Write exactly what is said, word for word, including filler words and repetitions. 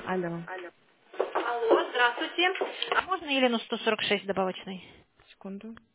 Алло. Алло, здравствуйте. А можно Елену сто сорок шесть добавочной? Секунду.